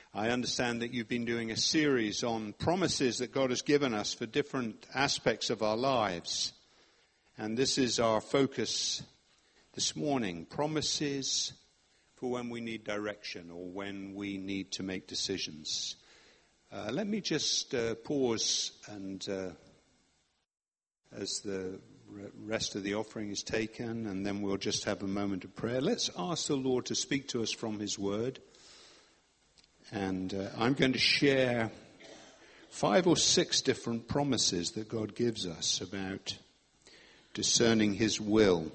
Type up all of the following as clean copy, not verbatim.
I understand that you've been doing a series on promises that God has given us for different aspects of our lives. And this is our focus this morning. Promises for when we need direction or when we need to make decisions. Let me just pause and as the rest of the offering is taken, and then we'll just have a moment of prayer. Let's ask the Lord to speak to us from his word. And I'm going to share 5 or 6 different promises that God gives us about discerning his will.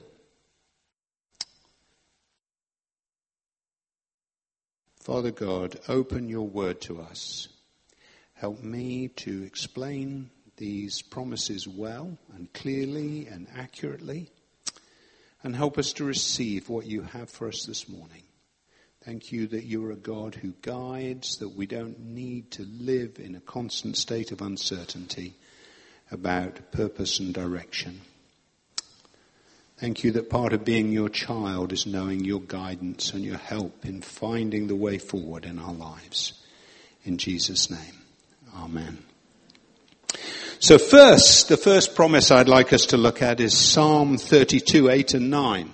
Father God, open your word to us. Help me to explain these promises well and clearly and accurately, and help us to receive what you have for us this morning. Thank you that you're a God who guides, that we don't need to live in a constant state of uncertainty about purpose and direction. Thank you that part of being your child is knowing your guidance and your help in finding the way forward in our lives. In Jesus' name, amen. So the first promise I'd like us to look at is Psalm 32, 8 and 9.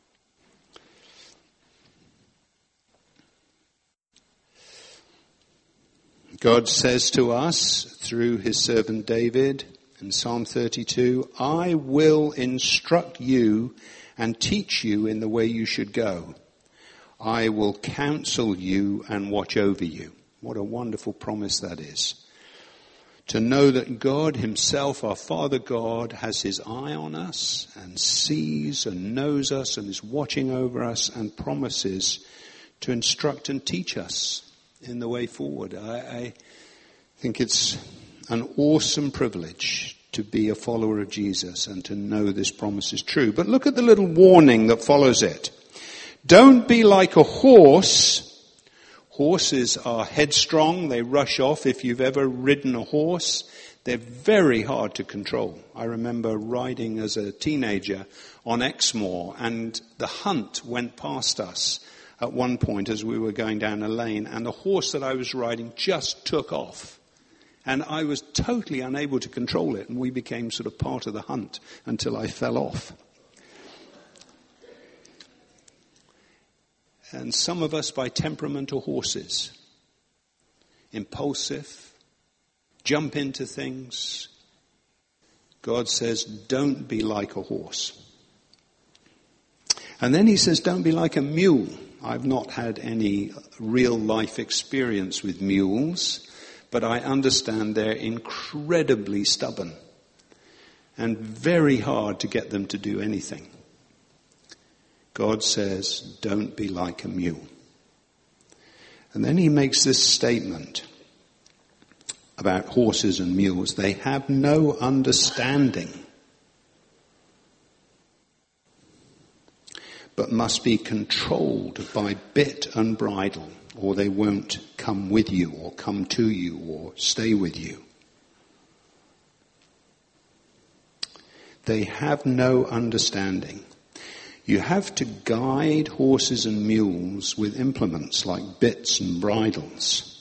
God says to us through his servant David in Psalm 32, I will instruct you and teach you in the way you should go. I will counsel you and watch over you. What a wonderful promise that is. To know that God himself, our Father God, has his eye on us and sees and knows us and is watching over us and promises to instruct and teach us in the way forward. I think it's an awesome privilege to be a follower of Jesus and to know this promise is true. But look at the little warning that follows it. Don't be like a horse. Horses are headstrong. They rush off. If you've ever ridden a horse, they're very hard to control. I remember riding as a teenager on Exmoor, and the hunt went past us at one point as we were going down a lane, and the horse that I was riding just took off. And I was totally unable to control it, and we became sort of part of the hunt until I fell off. And some of us by temperament are horses. Impulsive, jump into things. God says, don't be like a horse. And then he says, don't be like a mule. I've not had any real life experience with mules, but I understand they're incredibly stubborn and very hard to get them to do anything. God says, don't be like a mule. And then he makes this statement about horses and mules. They have no understanding, but must be controlled by bit and bridle, or they won't come with you or come to you or stay with you. They have no understanding. You have to guide horses and mules with implements like bits and bridles.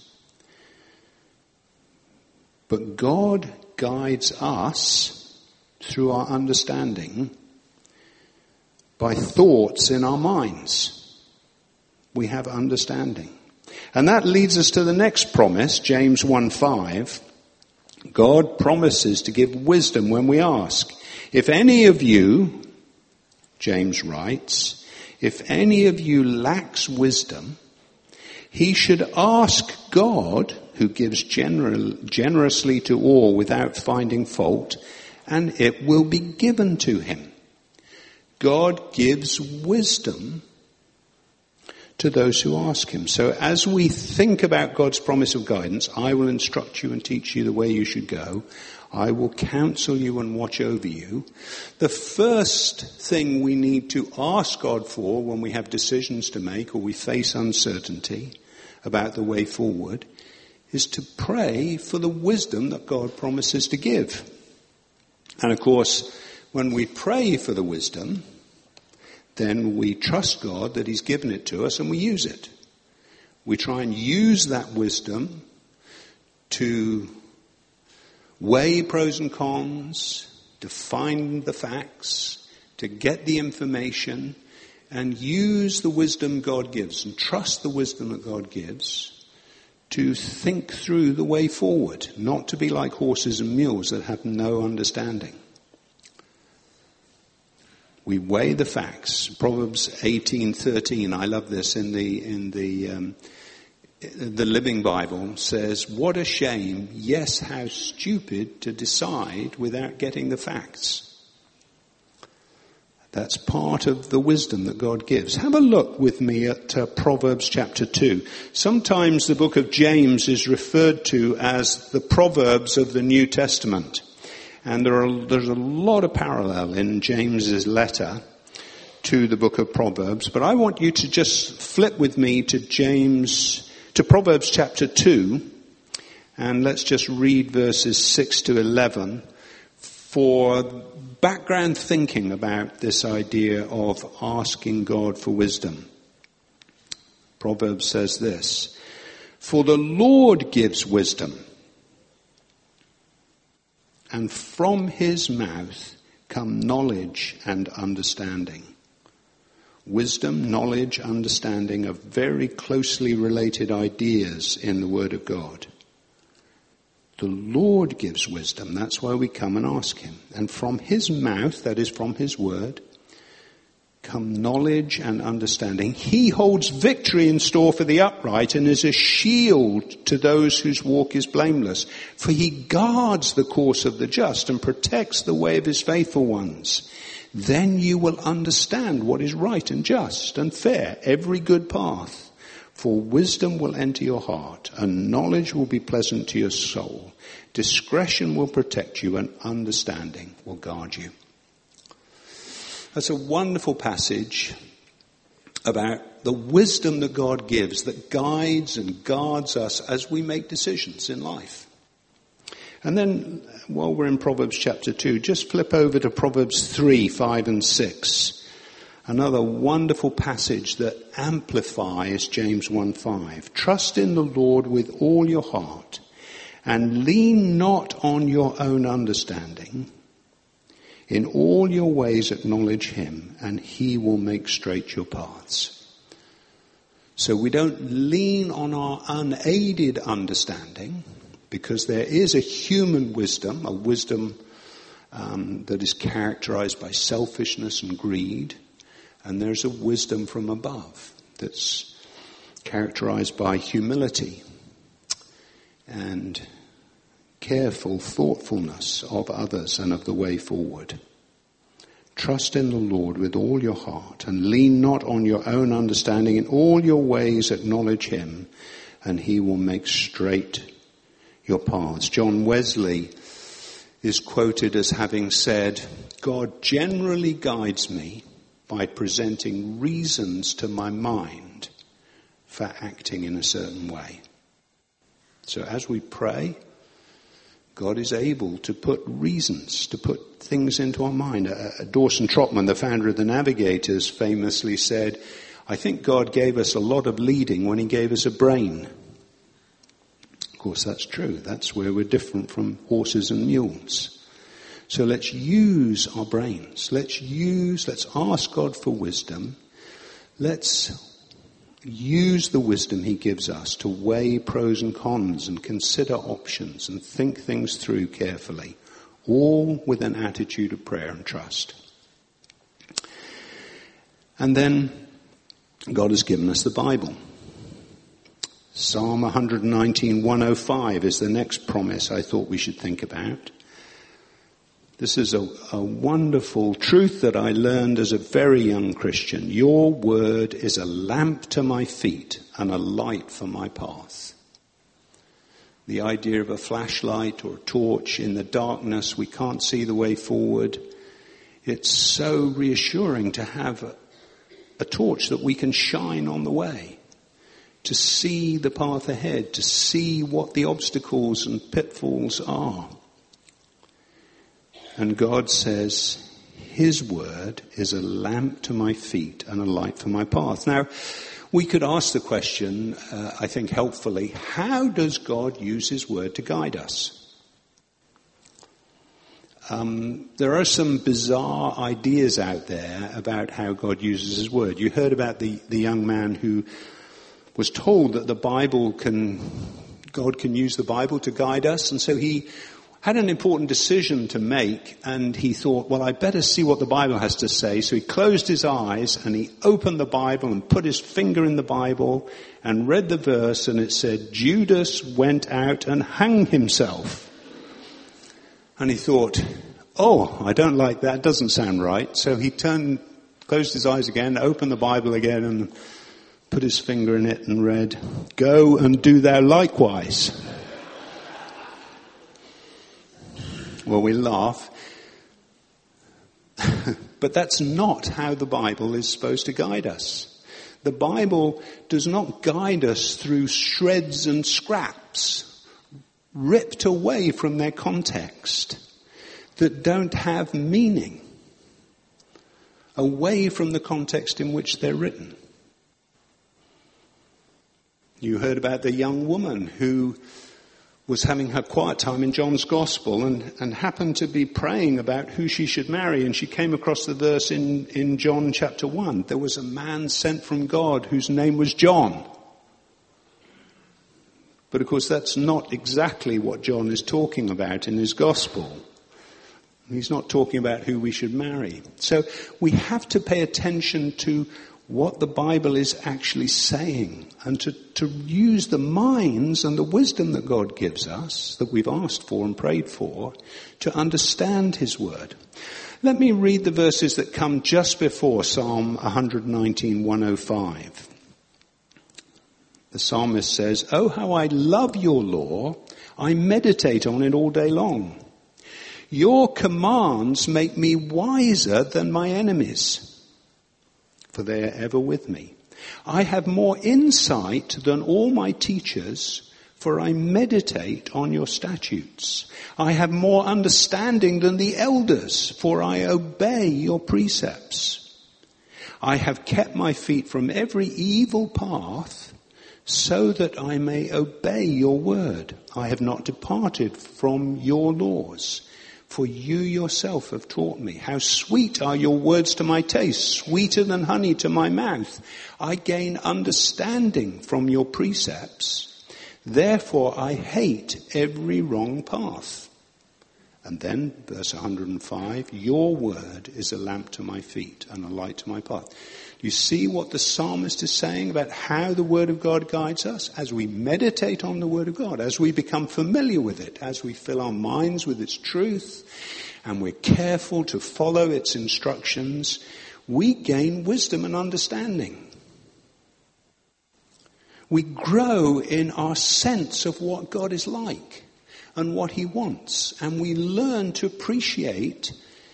But God guides us through our understanding by thoughts in our minds. We have understanding. And that leads us to the next promise, James 1:5. God promises to give wisdom when we ask. If any of you, James writes, if any of you lacks wisdom, he should ask God, who gives generously to all without finding fault, and it will be given to him. God gives wisdom to those who ask him. So as we think about God's promise of guidance, I will instruct you and teach you the way you should go. I will counsel you and watch over you. The first thing we need to ask God for when we have decisions to make or we face uncertainty about the way forward is to pray for the wisdom that God promises to give. And of course, when we pray for the wisdom, then we trust God that he's given it to us and we use it. We try and use that wisdom to weigh pros and cons, to find the facts, to get the information, and use the wisdom God gives and trust the wisdom that God gives to think through the way forward, not to be like horses and mules that have no understanding. We weigh the facts. Proverbs 18:13. I love this in the Living Bible says, "What a shame, yes, how stupid to decide without getting the facts." That's part of the wisdom that God gives. Have a look with me at Proverbs chapter 2. Sometimes the book of James is referred to as the Proverbs of the New Testament. And there's a lot of parallel in James's letter to the book of Proverbs. But I want you to just flip with me to Proverbs chapter 2. And let's just read verses 6 to 11 for background thinking about this idea of asking God for wisdom. Proverbs says this, "For the Lord gives wisdom, and from his mouth come knowledge and understanding." Wisdom, knowledge, understanding are very closely related ideas in the Word of God. The Lord gives wisdom. That's why we come and ask him. And from his mouth, that is from his word, come knowledge and understanding. He holds victory in store for the upright and is a shield to those whose walk is blameless. For he guards the course of the just and protects the way of his faithful ones. Then you will understand what is right and just and fair, every good path. For wisdom will enter your heart, and knowledge will be pleasant to your soul. Discretion will protect you, and understanding will guard you. That's a wonderful passage about the wisdom that God gives, that guides and guards us as we make decisions in life. And then, while we're in Proverbs chapter 2, just flip over to Proverbs 3, 5 and 6. Another wonderful passage that amplifies James 1:5. "Trust in the Lord with all your heart, and lean not on your own understanding. In all your ways acknowledge him, and he will make straight your paths." So we don't lean on our unaided understanding, because there is a human wisdom, a wisdom that is characterized by selfishness and greed. And there's a wisdom from above that's characterized by humility and careful thoughtfulness of others and of the way forward. Trust in the Lord with all your heart and lean not on your own understanding. In all your ways acknowledge him, and he will make straight your paths. John Wesley is quoted as having said, "God generally guides me by presenting reasons to my mind for acting in a certain way." So as we pray, God is able to put reasons, to put things into our mind. Dawson Trotman, the founder of the Navigators, famously said, "I think God gave us a lot of leading when he gave us a brain." Of course, that's true. That's where we're different from horses and mules. So let's use our brains. Let's ask God for wisdom. Let's use the wisdom he gives us to weigh pros and cons and consider options and think things through carefully, all with an attitude of prayer and trust. And then God has given us the Bible. Psalm 119, 105 is the next promise I thought we should think about. This is a wonderful truth that I learned as a very young Christian. Your word is a lamp to my feet and a light for my path. The idea of a flashlight or a torch in the darkness, we can't see the way forward. It's so reassuring to have a torch that we can shine on the way, to see the path ahead, to see what the obstacles and pitfalls are. And God says, his word is a lamp to my feet and a light for my path. Now, We could ask the question, I think helpfully, how does God use his word to guide us? There are some bizarre ideas out there about how God uses his word. You heard about the young man who was told that God can use the Bible to guide us, and so he had an important decision to make, and he thought, well, I better see what the Bible has to say. So he closed his eyes and he opened the Bible and put his finger in the Bible and read the verse, and it said, Judas went out and hung himself. And he thought, oh, I don't like that, doesn't sound right. So he closed his eyes again, opened the Bible again and put his finger in it and read, go and do thou likewise. Well, we laugh. But that's not how the Bible is supposed to guide us. The Bible does not guide us through shreds and scraps ripped away from their context that don't have meaning, away from the context in which they're written. You heard about the young woman who was having her quiet time in John's Gospel and happened to be praying about who she should marry, and she came across the verse in John chapter 1. There was a man sent from God whose name was John. But of course that's not exactly what John is talking about in his Gospel. He's not talking about who we should marry. So we have to pay attention to what the Bible is actually saying, and to use the minds and the wisdom that God gives us, that we've asked for and prayed for, to understand his word. Let me read the verses that come just before Psalm 119:105. The psalmist says, oh, how I love your law. I meditate on it all day long. Your commands make me wiser than my enemies, for they are ever with me. I have more insight than all my teachers, for I meditate on your statutes. I have more understanding than the elders, for I obey your precepts. I have kept my feet from every evil path, so that I may obey your word. I have not departed from your laws, for you yourself have taught me. How sweet are your words to my taste, sweeter than honey to my mouth. I gain understanding from your precepts. Therefore I hate every wrong path. And then, verse 105, your word is a lamp to my feet and a light to my path. You see what the psalmist is saying about how the word of God guides us? As we meditate on the word of God, as we become familiar with it, as we fill our minds with its truth, and we're careful to follow its instructions, we gain wisdom and understanding. We grow in our sense of what God is like and what he wants, and we learn to appreciate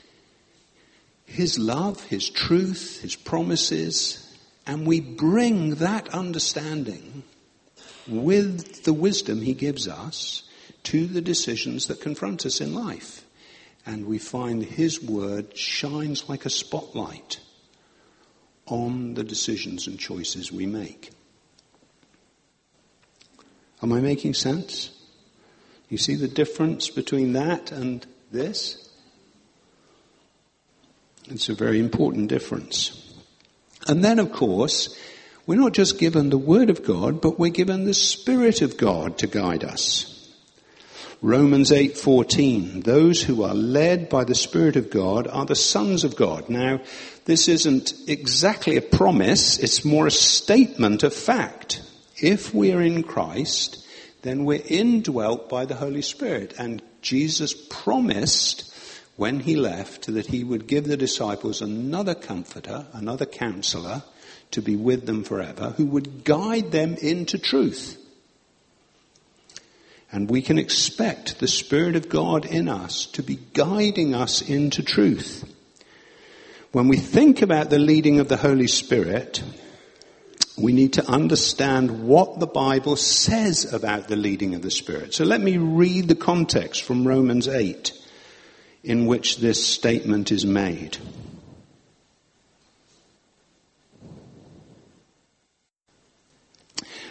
his love, his truth, his promises, and we bring that understanding with the wisdom he gives us to the decisions that confront us in life. And we find his word shines like a spotlight on the decisions and choices we make. Am I making sense? You see the difference between that and this? It's a very important difference. And then, of course, we're not just given the Word of God, but we're given the Spirit of God to guide us. Romans 8:14, those who are led by the Spirit of God are the sons of God. Now, this isn't exactly a promise, it's more a statement of fact. If we are in Christ, then we're indwelt by the Holy Spirit. And Jesus promised when he left that he would give the disciples another comforter, another counselor, to be with them forever, who would guide them into truth. And we can expect the Spirit of God in us to be guiding us into truth. When we think about the leading of the Holy Spirit, we need to understand what the Bible says about the leading of the Spirit. So let me read the context from Romans 8. In which this statement is made.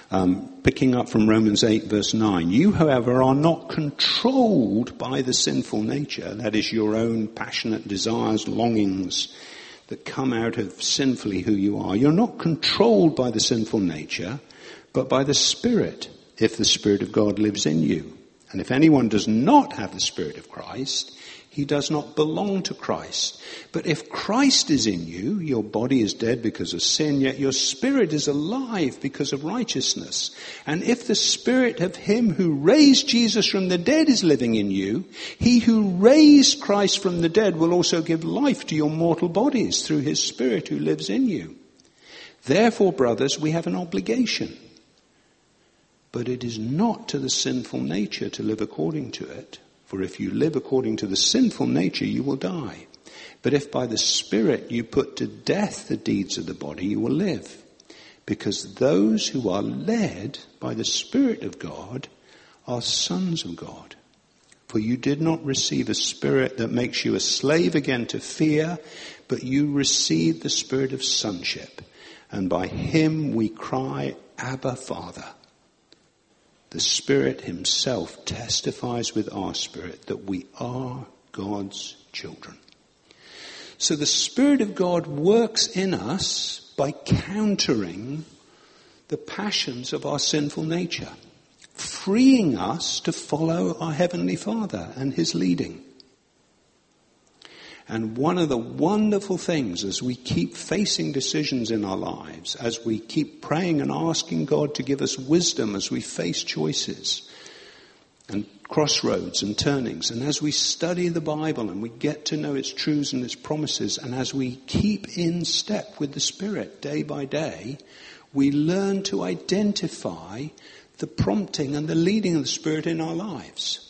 Picking up from Romans 8 verse 9, you, however, are not controlled by the sinful nature, that is your own passionate desires, longings that come out of sinfully who you are. You're not controlled by the sinful nature, but by the Spirit, if the Spirit of God lives in you. And if anyone does not have the Spirit of Christ, he does not belong to Christ. But if Christ is in you, your body is dead because of sin, yet your spirit is alive because of righteousness. And if the Spirit of him who raised Jesus from the dead is living in you, he who raised Christ from the dead will also give life to your mortal bodies through his Spirit who lives in you. Therefore, brothers, we have an obligation. But it is not to the sinful nature to live according to it. For if you live according to the sinful nature, you will die. But if by the Spirit you put to death the deeds of the body, you will live. Because those who are led by the Spirit of God are sons of God. For you did not receive a spirit that makes you a slave again to fear, but you received the Spirit of sonship. And by him we cry, Abba, Father. The Spirit himself testifies with our spirit that we are God's children. So the Spirit of God works in us by countering the passions of our sinful nature, freeing us to follow our Heavenly Father and his leading. And one of the wonderful things as we keep facing decisions in our lives, as we keep praying and asking God to give us wisdom as we face choices and crossroads and turnings, and as we study the Bible and we get to know its truths and its promises, and as we keep in step with the Spirit day by day, we learn to identify the prompting and the leading of the Spirit in our lives.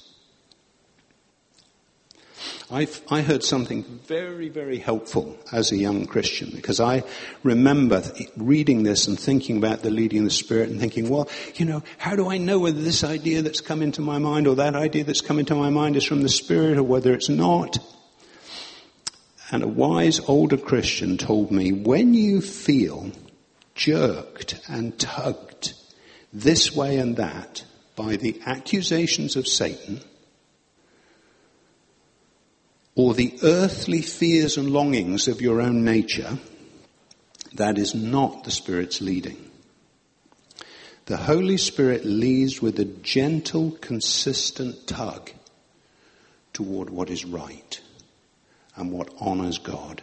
I heard something very, very helpful as a young Christian, because I remember reading this and thinking about the leading of the Spirit and thinking, well, how do I know whether this idea that's come into my mind or that idea that's come into my mind is from the Spirit or whether it's not? And a wise older Christian told me, when you feel jerked and tugged this way and that by the accusations of Satan, or the earthly fears and longings of your own nature, that is not the Spirit's leading. The Holy Spirit leads with a gentle, consistent tug toward what is right and what honors God.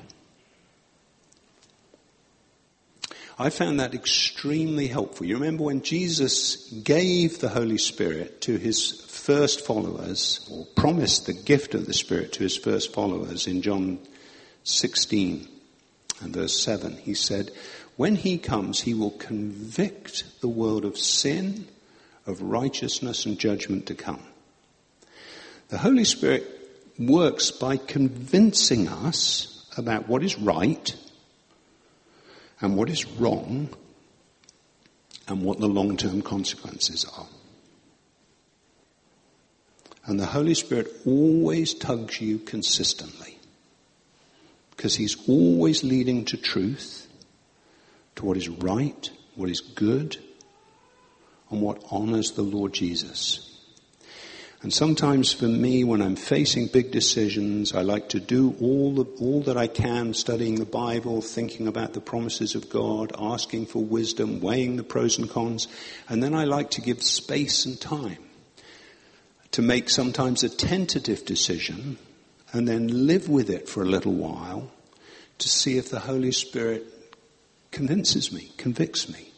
I found that extremely helpful. You remember when Jesus gave the Holy Spirit to his first followers, or promised the gift of the Spirit to his first followers in John 16 and verse 7, he said, when he comes, he will convict the world of sin, of righteousness and judgment to come. The Holy Spirit works by convincing us about what is right and what is wrong and what the long-term consequences are. And the Holy Spirit always tugs you consistently, because he's always leading to truth, to what is right, what is good, and what honors the Lord Jesus. And sometimes for me, when I'm facing big decisions, I like to do all that I can, studying the Bible, thinking about the promises of God, asking for wisdom, weighing the pros and cons, and then I like to give space and time to make sometimes a tentative decision and then live with it for a little while to see if the Holy Spirit convinces me, convicts me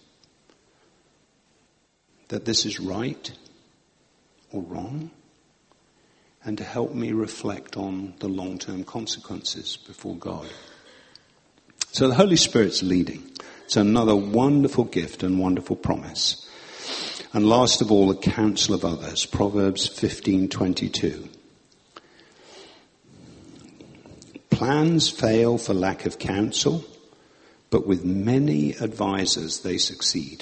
that this is right or wrong, and to help me reflect on the long-term consequences before God. So the Holy Spirit's leading. It's another wonderful gift and wonderful promise. And last of all, the counsel of others, Proverbs 15:22. Plans fail for lack of counsel, but with many advisers they succeed.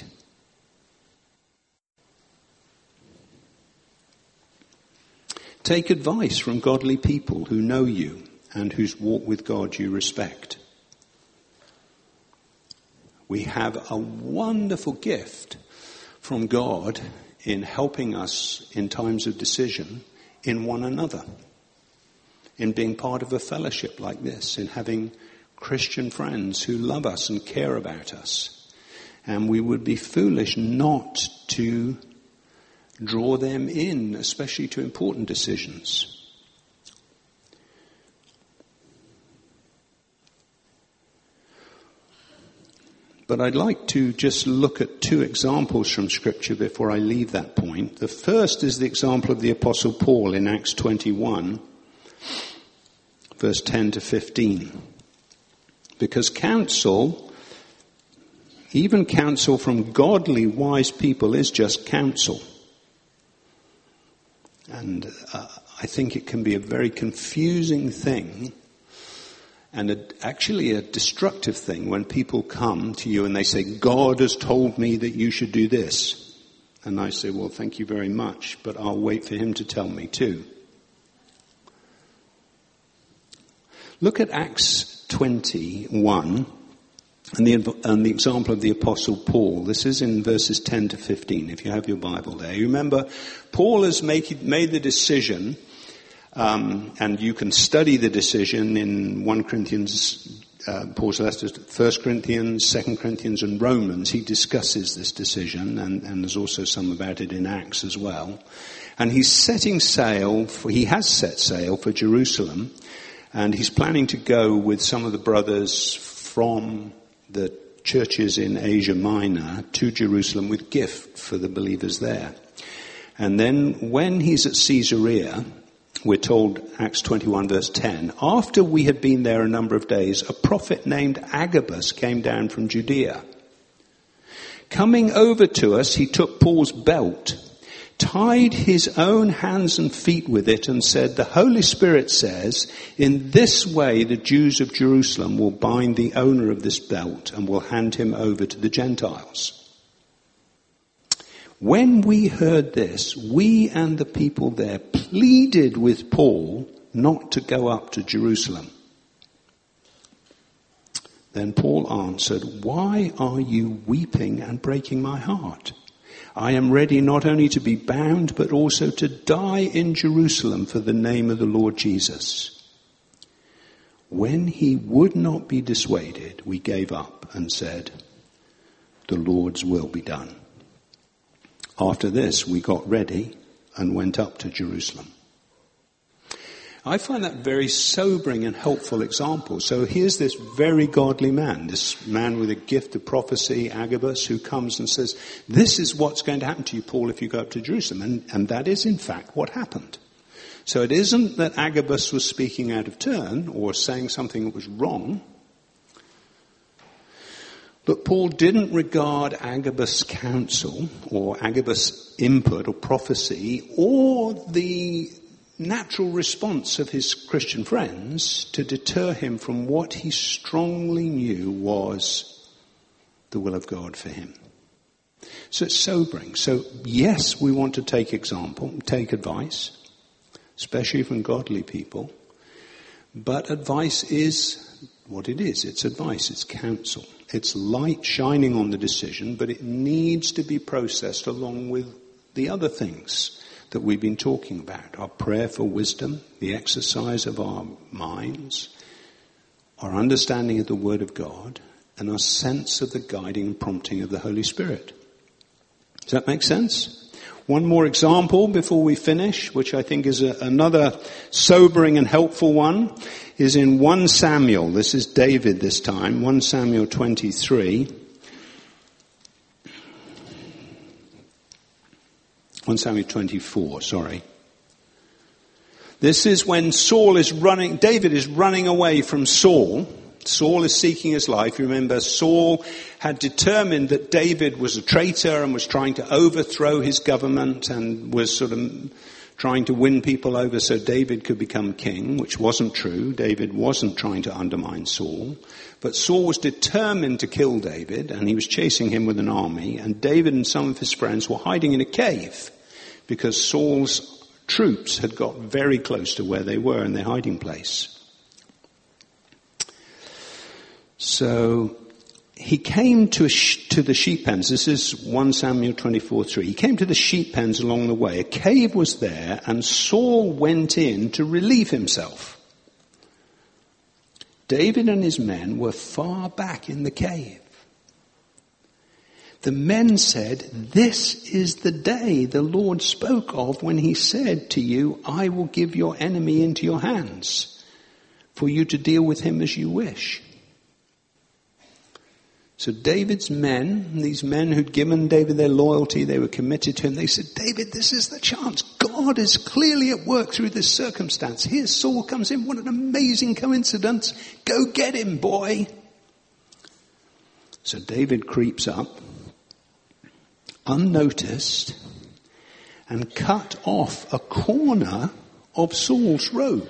Take advice from godly people who know you and whose walk with God you respect. We have a wonderful gift from God in helping us in times of decision in one another, in being part of a fellowship like this, in having Christian friends who love us and care about us. And we would be foolish not to draw them in, especially to important decisions. But I'd like to just look at two examples from Scripture before I leave that point. The first is the example of the Apostle Paul in Acts 21, verse 10 to 15. Because counsel, even counsel from godly, wise people, is just counsel. And I think it can be a very confusing thing and actually a destructive thing when people come to you and they say, God has told me that you should do this. And I say, well, thank you very much, but I'll wait for him to tell me too. Look at Acts 21 and the example of the Apostle Paul. This is in verses 10 to 15, if you have your Bible there. You remember, Paul has made the decision, and you can study the decision in 1 Corinthians, Paul's letters, 1 Corinthians, 2 Corinthians and Romans. He discusses this decision, and there's also some about it in Acts as well. And he has set sail for Jerusalem, and he's planning to go with some of the brothers from the churches in Asia Minor to Jerusalem with gift for the believers there. And then when he's at Caesarea, we're told, Acts 21 verse 10, after we had been there a number of days, a prophet named Agabus came down from Judea. Coming over to us, he took Paul's belt, tied his own hands and feet with it, and said, the Holy Spirit says, in this way the Jews of Jerusalem will bind the owner of this belt and will hand him over to the Gentiles. When we heard this, we and the people there pleaded with Paul not to go up to Jerusalem. Then Paul answered, why are you weeping and breaking my heart? I am ready not only to be bound, but also to die in Jerusalem for the name of the Lord Jesus. When he would not be dissuaded, we gave up and said, the Lord's will be done. After this, we got ready and went up to Jerusalem. I find that very sobering and helpful example. So here's this very godly man, this man with a gift of prophecy, Agabus, who comes and says, this is what's going to happen to you, Paul, if you go up to Jerusalem. And that is, in fact, what happened. So it isn't that Agabus was speaking out of turn or saying something that was wrong. But Paul didn't regard Agabus' counsel or Agabus' input or prophecy or the natural response of his Christian friends to deter him from what he strongly knew was the will of God for him. So it's sobering. So yes, we want to take advice, especially from godly people. But advice is what it is. It's advice. It's counsel. It's light shining on the decision, but it needs to be processed along with the other things that we've been talking about. Our prayer for wisdom, the exercise of our minds, our understanding of the Word of God, and our sense of the guiding and prompting of the Holy Spirit. Does that make sense? One more example before we finish, which I think is another sobering and helpful one, is in 1 Samuel. This is David this time, 1 Samuel 23. 1 Samuel 24, sorry. This is when David is running away from Saul. Saul is seeking his life. You remember, Saul had determined that David was a traitor and was trying to overthrow his government and was sort of trying to win people over so David could become king, which wasn't true. David wasn't trying to undermine Saul. But Saul was determined to kill David, and he was chasing him with an army, and David and some of his friends were hiding in a cave because Saul's troops had got very close to where they were in their hiding place. So he came to the sheep pens. This is 1 Samuel 24:3. He came to the sheep pens along the way. A cave was there, and Saul went in to relieve himself. David and his men were far back in the cave. The men said, "This is the day the Lord spoke of when he said to you, 'I will give your enemy into your hands, for you to deal with him as you wish.'" So David's men, these men who'd given David their loyalty, they were committed to him, they said, "David, this is the chance. God is clearly at work through this circumstance. Here Saul comes in. What an amazing coincidence. Go get him, boy." So David creeps up, unnoticed, and cut off a corner of Saul's robe.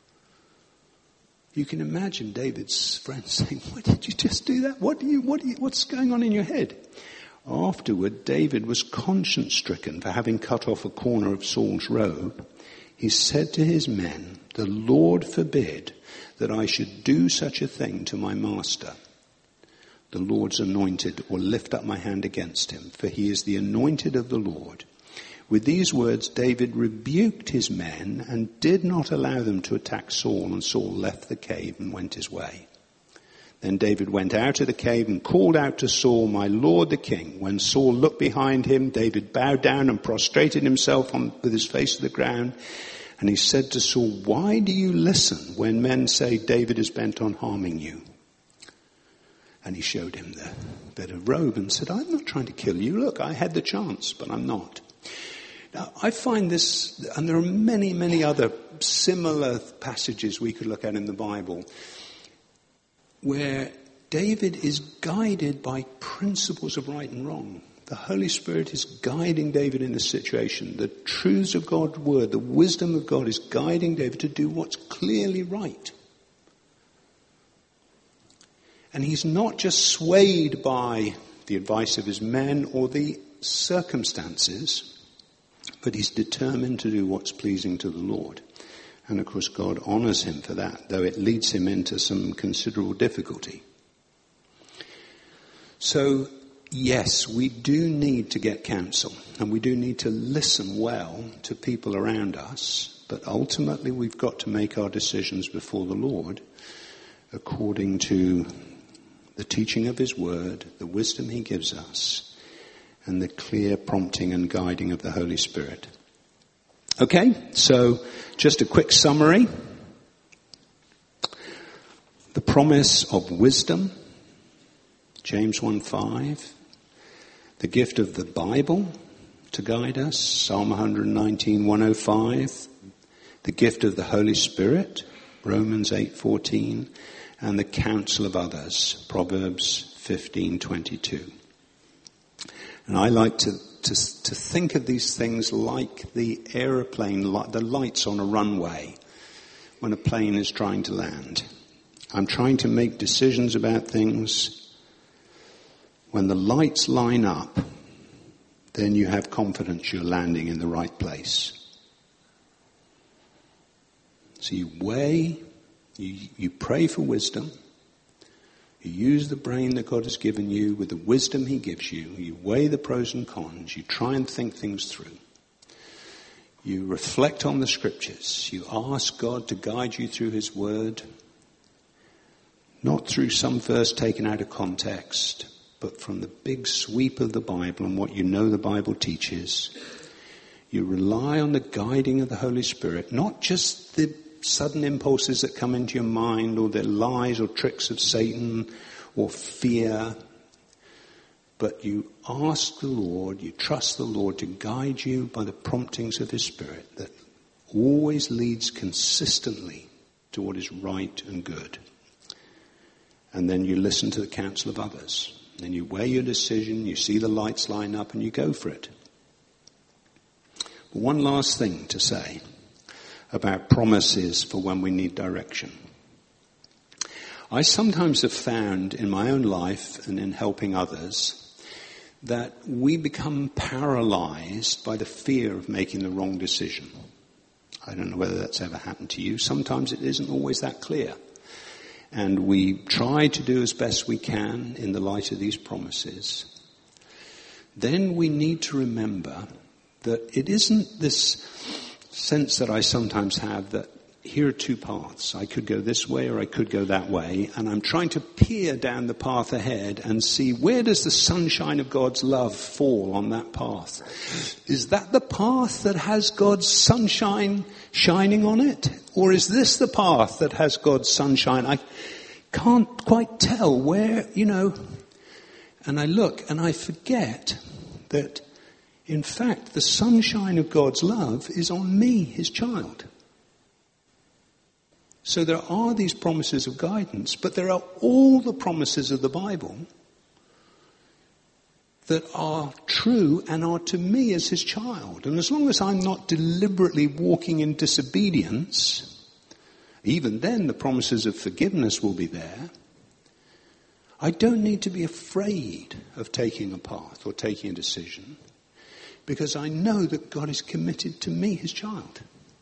You can imagine David's friends saying, "Why did you just do that? What's going on in your head?" Afterward, David was conscience stricken for having cut off a corner of Saul's robe. He said to his men, "The Lord forbid that I should do such a thing to my master, the Lord's anointed, or lift up my hand against him, for he is the anointed of the Lord." With these words, David rebuked his men and did not allow them to attack Saul, and Saul left the cave and went his way. Then David went out of the cave and called out to Saul, "My lord the king." When Saul looked behind him, David bowed down and prostrated himself with his face to the ground. And he said to Saul, "Why do you listen when men say David is bent on harming you?" And he showed him the bit of robe and said, "I'm not trying to kill you. Look, I had the chance, but I'm not." Now, I find this, and there are many, many other similar passages we could look at in the Bible, where David is guided by principles of right and wrong. The Holy Spirit is guiding David in this situation. The truths of God's word, the wisdom of God is guiding David to do what's clearly right. And he's not just swayed by the advice of his men or the circumstances, but he's determined to do what's pleasing to the Lord. And of course God honours him for that, though it leads him into some considerable difficulty. So, yes, we do need to get counsel, and we do need to listen well to people around us, but ultimately we've got to make our decisions before the Lord according to the teaching of his word, the wisdom he gives us, and the clear prompting and guiding of the Holy Spirit. Okay, so just a quick summary. The promise of wisdom, James 1:5. The gift of the Bible to guide us, Psalm 119:105. The gift of the Holy Spirit, Romans 8:14. And the counsel of others, Proverbs 15:22. And I like to think of these things like the aeroplane, the lights on a runway when a plane is trying to land. I'm trying to make decisions about things. When the lights line up, then you have confidence you're landing in the right place. So you weigh, you pray for wisdom. You use the brain that God has given you with the wisdom he gives you. You weigh the pros and cons. You try and think things through. You reflect on the scriptures. You ask God to guide you through his word. Not through some verse taken out of context, but from the big sweep of the Bible and what you know the Bible teaches. You rely on the guiding of the Holy Spirit, not just the sudden impulses that come into your mind or the lies or tricks of Satan or fear. But you ask the Lord, you trust the Lord to guide you by the promptings of his Spirit that always leads consistently to what is right and good. And then you listen to the counsel of others. Then you weigh your decision, you see the lights line up, and you go for it. But one last thing to say about promises for when we need direction. I sometimes have found in my own life and in helping others that we become paralyzed by the fear of making the wrong decision. I don't know whether that's ever happened to you. Sometimes it isn't always that clear. and we try to do as best we can in the light of these promises, then we need to remember that it isn't this sense that I sometimes have that here are two paths. I could go this way or I could go that way, and I'm trying to peer down the path ahead and see where does the sunshine of God's love fall on that path. Is that the path that has God's sunshine shining on it? Or is this the path that has God's sunshine? I can't quite tell where, and I look and I forget that in fact the sunshine of God's love is on me, his child. So there are these promises of guidance, but there are all the promises of the Bible that are true and are to me as his child. And as long as I'm not deliberately walking in disobedience, even then the promises of forgiveness will be there. I don't need to be afraid of taking a path or taking a decision, because I know that God is committed to me, his child.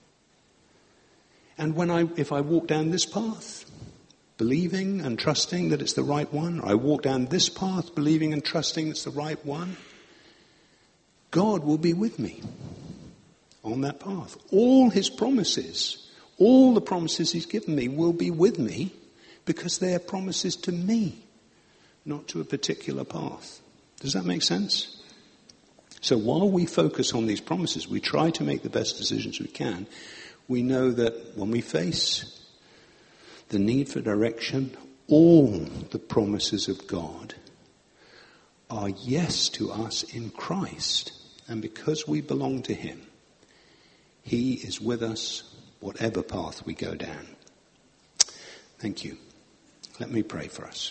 And if I walk down this path, believing and trusting that it's the right one, or I walk down this path, believing and trusting it's the right one, God will be with me on that path. All his promises, all the promises he's given me will be with me because they are promises to me, not to a particular path. Does that make sense? So while we focus on these promises, we try to make the best decisions we can. We know that when we face the need for direction, all the promises of God are yes to us in Christ. And because we belong to him, he is with us whatever path we go down. Thank you. Let me pray for us.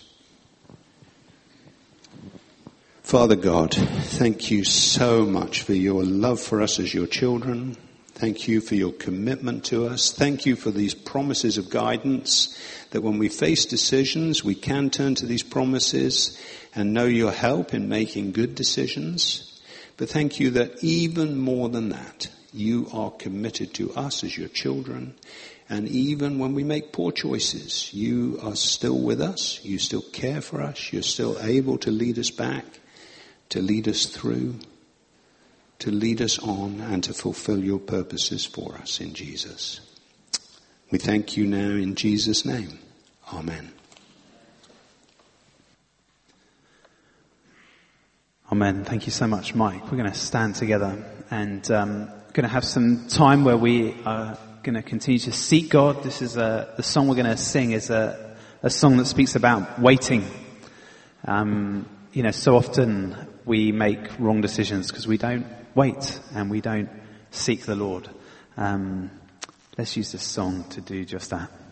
Father God, thank you so much for your love for us as your children. Thank you for your commitment to us. Thank you for these promises of guidance, that when we face decisions, we can turn to these promises and know your help in making good decisions. But thank you that even more than that, you are committed to us as your children. And even when we make poor choices, you are still with us. You still care for us. You're still able to lead us back, to lead us through, to lead us on, and to fulfill your purposes for us in Jesus. We thank you now in Jesus' name. Amen. Amen. Thank you so much, Mike. We're going to stand together and going to have some time where we are going to continue to seek God. This is the song we're going to sing is a song that speaks about waiting. So often we make wrong decisions because we don't wait and we don't seek the Lord. Let's use this song to do just that.